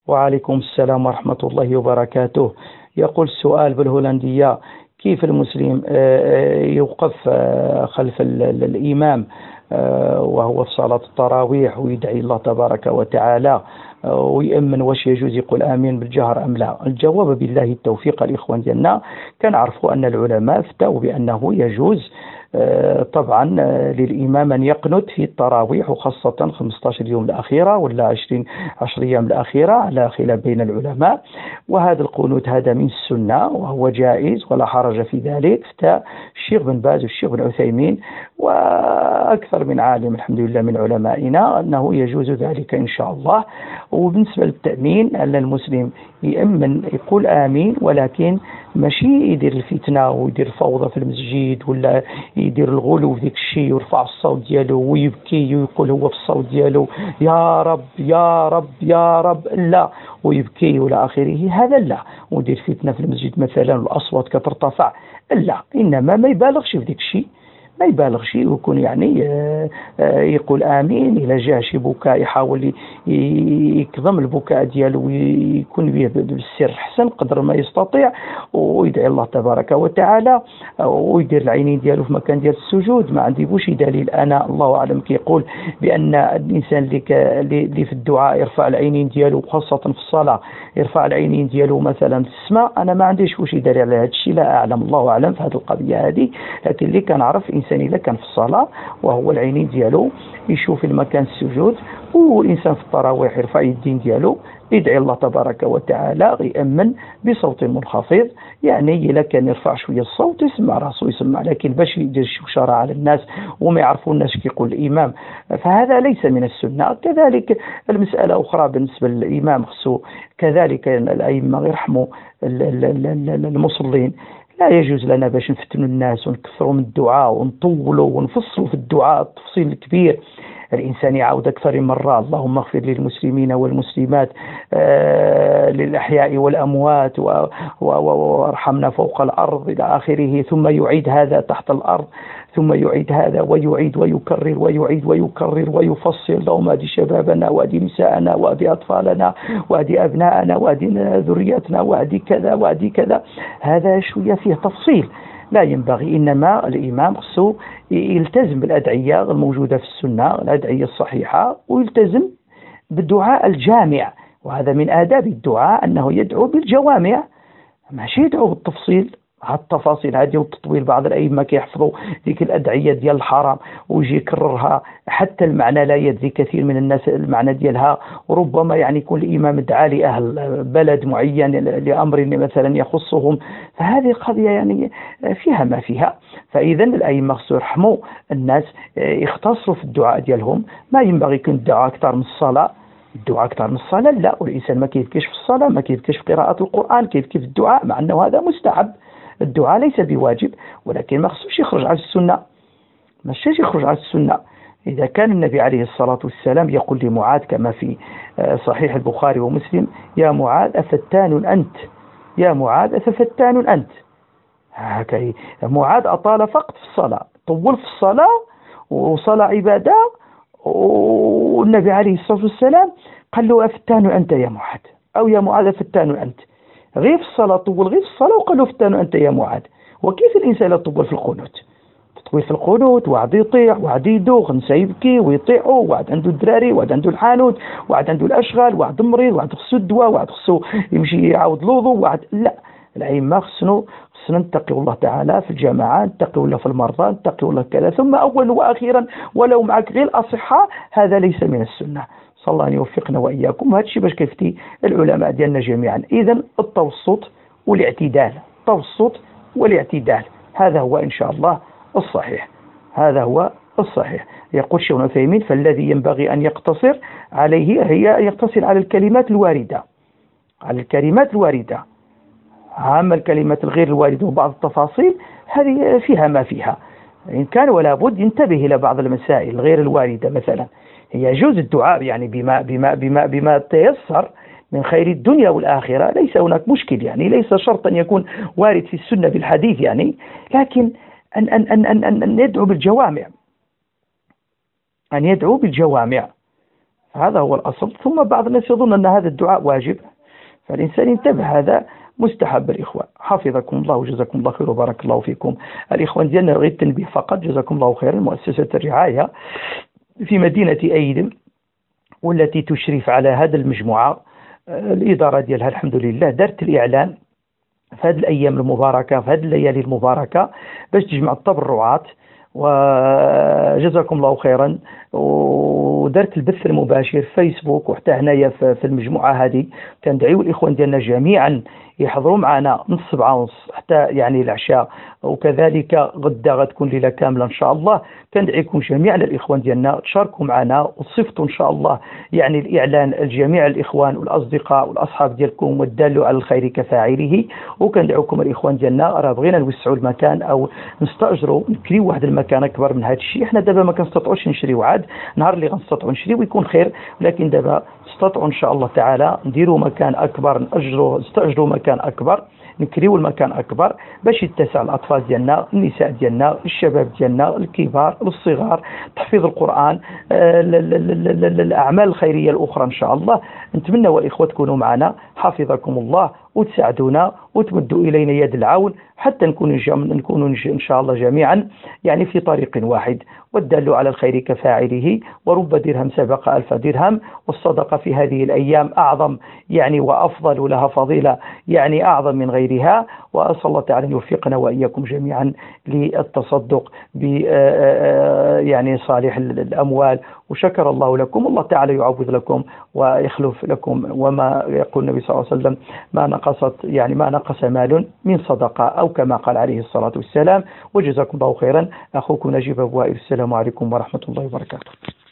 وعليكم السلام ورحمة الله وبركاته. يقول السؤال بالهولندية: كيف المسلم يوقف خلف الإمام وهو في صلاة التراويح ويدعي الله تبارك وتعالى ويأمن؟ واش يجوز يقول آمين بالجهر أم لا؟ الجواب بالله التوفيق. الإخوان ديالنا كنعرفوا أن العلماء فتاوا بأنه يجوز طبعا للإمام أن يقنت في التراويح، وخاصة 15 يوم الأخيرة ولا 10 أيام الأخيرة على خلاف بين العلماء. وهذا القنوت هذا من السنة وهو جائز ولا حرج في ذلك. فتى الشيخ بن باز والشيخ بن عثيمين وأكثر من عالم الحمد لله من علمائنا أنه يجوز ذلك إن شاء الله. وبالنسبة للتأمين أن المسلم يأمن يقول آمين، ولكن ماشي يدير الفتنة ويدير الفوضى في المسجد ولا يدير الغلو في ذيك الشيء ويرفع الصوت ديالو ويبكي ويقول هو في الصوت ديالو يا رب يا رب يا رب، لا، ويبكي ولا آخره، هذا لا. ودير فتنة في المسجد مثلا والأصوات كترتفع، لا، إنما ما يبالغش في ذيك الشيء، ما يبالغش ويكون يعني يقول آمين. إلى جاء شي بكاء يحاول يكظم البكاء ديالو ويكون به بالسر حسن قدر ما يستطيع، ويدعي الله تبارك وتعالى ويدير العينين ديالو في مكان ديال السجود. ما عندي بوشي دليل أنا، الله أعلم، كيقول بأن الإنسان اللي في الدعاء يرفع العينين ديالو خاصة في الصلاة، يرفع العينين ديالو مثلا في السماء. أنا ما عنديش وشي دليل على هذا الشيء، لا أعلم، الله أعلم في هذه القضية هذه. لكن اللي كنعرف إنسان إذا كان في الصلاة وهو العينين ديالو يشوف المكان السجود، والإنسان في التراويح يرفع الدين ديالو يدعي الله تبارك وتعالى يأمن بصوت منخفض، يعني إذا كان يرفع شوية الصوت يسمع راسه يسمع، لكن باش يدير شوشرة على الناس وما يعرفوا الناس كيقول الإمام فهذا ليس من السنة. كذلك المسألة أخرى بالنسبة للإمام، خصو كذلك الأئمة يرحموا المصلين. لا يجوز لنا باش نفتنوا الناس ونكثروا من الدعاء ونطولوا ونفصلوا في الدعاء التفصيل الكبير. الإنسان يعود أكثر من مرة اللهم اغفر للمسلمين والمسلمات للأحياء والأموات وارحمنا فوق الأرض إلى آخره، ثم يعيد هذا تحت الأرض، ثم يعيد هذا ويعيد ويكرر ويعيد ويكرر ويفصل: اللهم أدي شبابنا وأدي نساءنا وأدي أطفالنا وأدي أبناءنا وأدي ذرياتنا وأدي كذا وأدي كذا. هذا شوية فيه تفصيل لا ينبغي. إنما الإمام خصو يلتزم بالأدعية الموجودة في السنة، الأدعية الصحيحة، ويلتزم بالدعاء الجامع. وهذا من آداب الدعاء أنه يدعو بالجوامع، ماشي يدعو بالتفصيل. التفاصيل هذه والتطويل، بعض الأئمة كيحفظوا ذيك الأدعية ديال الحرام ويجي يكررها حتى المعنى لا يدري كثير من الناس المعنى ديالها، وربما يعني يكون الإمام دعا لأهل بلد معين لأمر مثلا يخصهم، فهذه القضية يعني فيها ما فيها. فإذا الأئمة خصو يرحموا الناس، يختصروا في الدعاء ديالهم. ما ينبغي يكون الدعاء أكثر من الصلاة، الدعاء أكثر من الصلاة لا، والإنسان ما كيبكيش في الصلاة، ما كيبكيش في قراءة القرآن، كيبكي في الدعاء، مع أنه هذا مستحب. الدعاء ليس بواجب، ولكن ما خصوش يخرج على السنة، ماشي يخرج على السنة. إذا كان النبي عليه الصلاة والسلام يقول لمعاذ كما في صحيح البخاري ومسلم: يا معاذ أفتان أنت، يا معاذ أفتان أنت. هكذا معاذ أطال فقط في الصلاة، طول في الصلاة وصلاة عبادة، والنبي عليه الصلاة والسلام قال له: أفتان أنت يا معاذ، أو يا معاذ أفتان أنت. غير في الصلاة طول، غير في الصلاة، وقال له: فتان أنت يا معاذ. وكيف الإنسان يطول في القنوت؟ تطويل في القنوت، واحد يطيع واحد يدوخ، نسا يبكي ويطيعوا، واحد عنده الدراري، واحد عنده الحانوت، واحد عنده الأشغال، واحد مريض، واحد خصو الدواء، واحد خصو يمشي يعاود الوضوء، واحد لا. الأئمة خصنا نتقي الله تعالى في الجماعة، نتقي الله في المرضى، نتقي الله كذا، ثم أولا وأخيرا ولو معك غير الأصحاء. هذا ليس من السنة. صلى الله أن يوفقنا وإياكم. وهذا الشيء باش كيفتي العلماء ديالنا جميعا. إذن التوسط والاعتدال، التوسط والاعتدال، هذا هو إن شاء الله الصحيح، هذا هو الصحيح. يقول الشيخ ابن عثيمين: فالذي ينبغي أن يقتصر عليه هي يقتصر على الكلمات الواردة، على الكلمات الواردة. أما الكلمات الغير الواردة وبعض التفاصيل هذه فيها ما فيها، إن كان ولا بد ينتبه إلى بعض المسائل الغير الواردة. مثلا يجوز الدعاء يعني بما تيسر من خير الدنيا والآخرة، ليس هناك مشكل، يعني ليس شرط أن يكون وارد في السنة بالحديث يعني، لكن أن يدعو بالجوامع، أن يدعو بالجوامع. هذا هو الأصل. ثم بعض الناس يظن أن هذا الدعاء واجب، فالإنسان ينتبه، هذا مستحب. الإخوان حفظكم الله وجزاكم الله خير وبارك الله فيكم. الإخوان ديالنا غير التنبيه فقط، جزاكم الله خيرا. مؤسسة الرعاية في مدينة أيدم والتي تشرف على هذا المجموعة، الإدارة ديالها الحمد لله دارت الإعلان في هذه الأيام المباركة، في هذه الليالي المباركة، باش تجمع التبرعات، وجزاكم الله خيرا. ودرت البث المباشر في فيسبوك وحتى هنايا في المجموعة هذه. كندعيو الإخوان ديالنا جميعا يحضروا معنا من 7:30 حتى يعني العشاء، وكذلك غدا غتكون ليلة كاملة إن شاء الله. كندعيكم جميعا الإخوان ديالنا تشاركوا معنا وتصيفطوا إن شاء الله يعني الإعلان لجميع الإخوان والأصدقاء والأصحاب ديالكم، والدال على الخير كفاعله. وكندعوكم الإخوان ديالنا، راه بغينا نوسعوا المكان أو نستأجروا نكريو واحد المكان أكبر من هذا الشيء. احنا دابا ما كنستطيعوش نشريو، عاد نهار اللي غنستطيعوا نشريو يكون خير، لكن دابا نستطيعوا إن شاء الله تعالى نديروا مكان أكبر، نستأجروا مكان أكبر، نكريو المكان أكبر باش يتسع الأطفال ديالنا، النساء ديالنا، الشباب ديالنا، الكبار، الصغار، تحفيظ القرآن، الأعمال الخيرية الأخرى إن شاء الله. نتمنى والإخوة تكونوا معنا، حفظكم الله، وتساعدونا وتمدوا إلينا يد العون حتى نكون إن شاء الله جميعا يعني في طريق واحد. والدال على الخير كفاعله، ورب درهم سبق 1000 درهم. والصدقة في هذه الأيام أعظم يعني وأفضل، ولها فضيلة يعني أعظم من غيرها. وأسأل الله تعالى أن يوفقنا وإياكم جميعا للتصدق ب يعني صالح الأموال. وشكر الله لكم، الله تعالى يعوض لكم ويخلف لكم. وما يقول النبي صلى الله عليه وسلم ما نقص مال من صدقة، أو كما قال عليه الصلاة والسلام. وجزاكم الله خيرا. أخوكم نجيب أبو وائل، السلام عليكم ورحمة الله وبركاته.